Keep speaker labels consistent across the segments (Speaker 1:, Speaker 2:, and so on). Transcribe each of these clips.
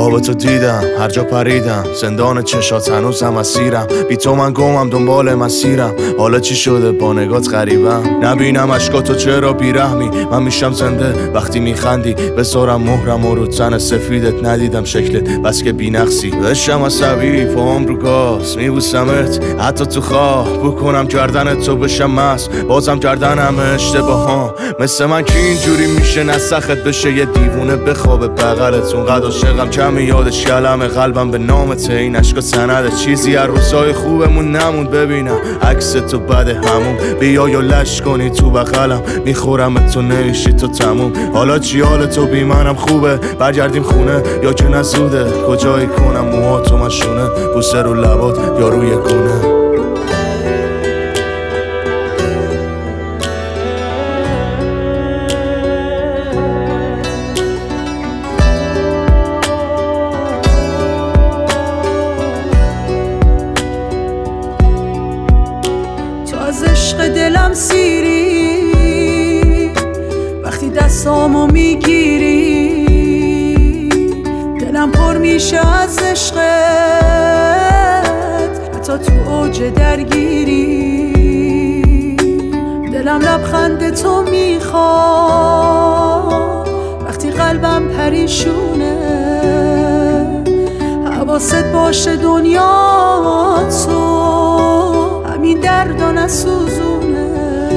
Speaker 1: خوابتو دیدم هر جا پریدم، زندان چشات هنوزم اسیرم، بی تو من گمم دنبال مسیرم. حالا چی شده با نگات غریبم، نبینم اشکاتو چرا بیرحمی. من میشم زنده وقتی میخندی، بذارم مهرم و رو تن سفیدت، ندیدم شکلت بس که بینقصی. بشم عصبی پاهم رو گاز میبوسمت، حتی تو خواه بکنم گردنت تو بشم مست، بازم کردنم اشتباهام. مثل من کی اینجوری میشه نسخت بشه یه دیوونه بخوابه بغلت. اونقدر عاشقم کمی یادش کلمه، قلبم به نامته، این عشقا سنده. چیزی از روزای خوبمون نموند، ببینم عکس تو بعد همون. بیا یا لش کنی تو بغلم، میخورم تو نمیشی تو تموم. حالا چی حال تو بی منم خوبه، برگردیم خونه یا که نزوده. کجایی کنم موهاتو مشونه، بوسه رو لبات یا روی گونه.
Speaker 2: از عشق دلم سیری، وقتی دستامو میگیری دلم پر میشه از عشقت، حتی تو اوج درگیری. دلم لبخند تو میخواد وقتی قلبم پریشونه. حواست باشه دنیا تو همین درد و نسوزونه.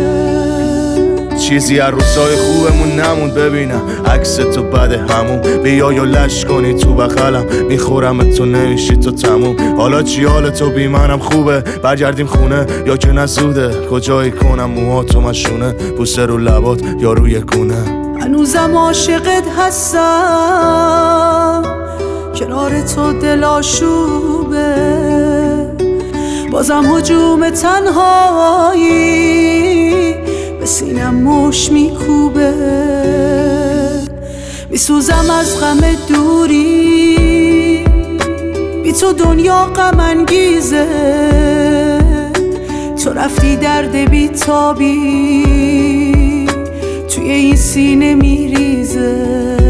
Speaker 1: چیزی از روزای خوبمون نموند، ببینم عکس تو بعد همون. بیا یا لش کنی تو بغلم، میخورم تو نمیشی تو تموم. حالا چی حال تو بی منم خوبه، برگردیم خونه یا که نزوده. کجایی کنم موهاتو مشونه، بوسه رو لبات یا روی گونه.
Speaker 2: هنوزم عاشقت هستم، کنار تو دل آشوبه. بازم هجوم تنهایی به سینم مش میکوبه. میسوزم از غم دوری، بی تو دنیا غم انگیزه. تو رفتی درد بی تابی توی این سینه میریزه.